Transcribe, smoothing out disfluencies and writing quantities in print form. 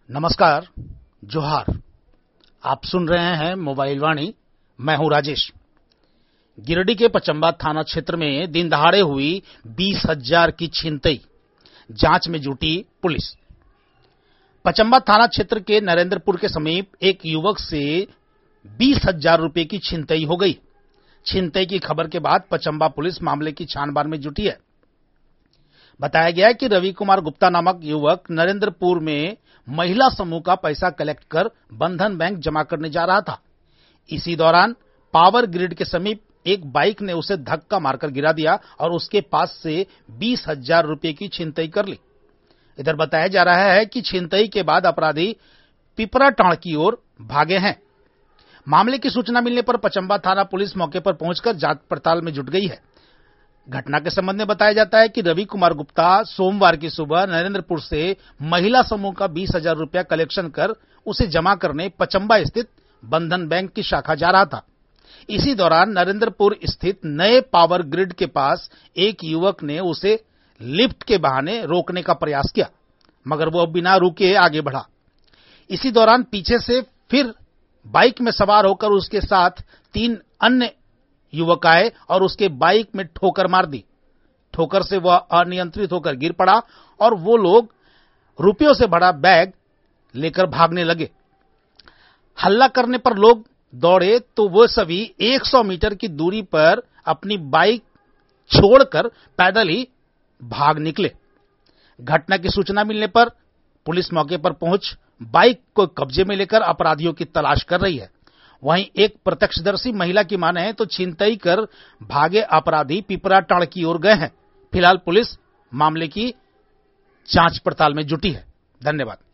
नमस्कार, जोहार। आप सुन रहे हैं मोबाइल वाणी। मैं हूं राजेश। गिरिडीह के पचम्बा थाना क्षेत्र में दिन दहाड़े हुई 20,000 की छिनतई, जांच में जुटी पुलिस। पचम्बा थाना क्षेत्र के नरेंद्रपुर के समीप एक युवक से 20,000 रुपए की छिनतई हो गई। छिनतई की खबर के बाद पचम्बा पुलिस मामले की छानबीन में जुटी है। बताया गया है कि रवि कुमार गुप्ता नामक युवक नरेंद्रपुर में महिला समूह का पैसा कलेक्ट कर बंधन बैंक जमा करने जा रहा था। इसी दौरान पावर ग्रिड के समीप एक बाइक ने उसे धक्का मारकर गिरा दिया और उसके पास से 20,000 रुपए की छिनतई कर ली। इधर बताया जा रहा है कि छिनतई के बाद अपराधी पिपराटांड़ की ओर भागे हैं। मामले की सूचना मिलने पर पचम्बा थाना पुलिस मौके पर पहुंचकर जांच पड़ताल में जुट गई है। घटना के संबंध में बताया जाता है कि रवि कुमार गुप्ता सोमवार की सुबह नरेंद्रपुर से महिला समूह का 20,000 रुपया कलेक्शन कर उसे जमा करने पचम्बा स्थित बंधन बैंक की शाखा जा रहा था। इसी दौरान नरेंद्रपुर स्थित नए पावर ग्रिड के पास एक युवक ने उसे लिफ्ट के बहाने रोकने का प्रयास किया, मगर वो बिना रुके आगे बढ़ा। इसी दौरान पीछे से फिर बाइक में सवार होकर उसके साथ 3 अन्य युवक आए और उसके बाइक में ठोकर मार दी। ठोकर से वह अनियंत्रित होकर गिर पड़ा और वो लोग रुपयों से भरा बैग लेकर भागने लगे। हल्ला करने पर लोग दौड़े तो वो सभी 100 मीटर की दूरी पर अपनी बाइक छोड़कर पैदल ही भाग निकले। घटना की सूचना मिलने पर पुलिस मौके पर पहुंच बाइक को कब्जे में लेकर अपराधियों की तलाश कर रही है। वहीं एक प्रत्यक्षदर्शी महिला की माने तो छिनतई कर भागे अपराधी पिपराटांड़ की ओर गए हैं। फिलहाल पुलिस मामले की जांच पड़ताल में जुटी है। धन्यवाद।